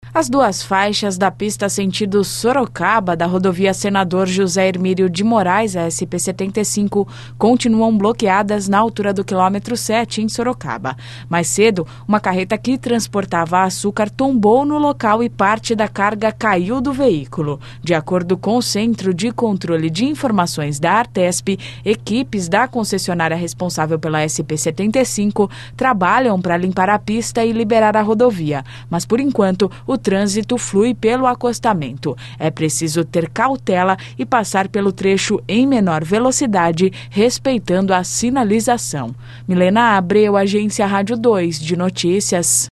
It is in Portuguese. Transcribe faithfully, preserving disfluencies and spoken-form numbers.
As duas faixas da pista sentido Sorocaba da rodovia Senador José Hermílio de Moraes, a S P setenta e cinco, continuam bloqueadas na altura do quilômetro sete, em Sorocaba. Mais cedo, uma carreta que transportava açúcar tombou no local e parte da carga caiu do veículo. De acordo com o Centro de Controle de Informações da Artesp, equipes da concessionária responsável pela S P setenta e cinco trabalham para limpar a pista e liberar a rodovia, mas por enquanto o trânsito flui pelo acostamento. É preciso ter cautela e passar pelo trecho em menor velocidade, respeitando a sinalização. Milena Abreu, Agência Rádio dois de Notícias.